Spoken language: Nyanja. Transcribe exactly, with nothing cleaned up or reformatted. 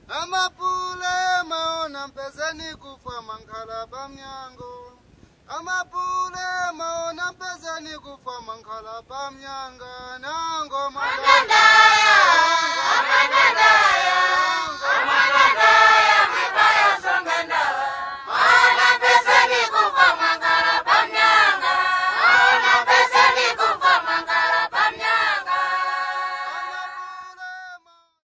Amapule maona mpezeni kufa mankhala pamnyango. Amapule maona mpezeni kufa mankhala pamnyanga nango madanda.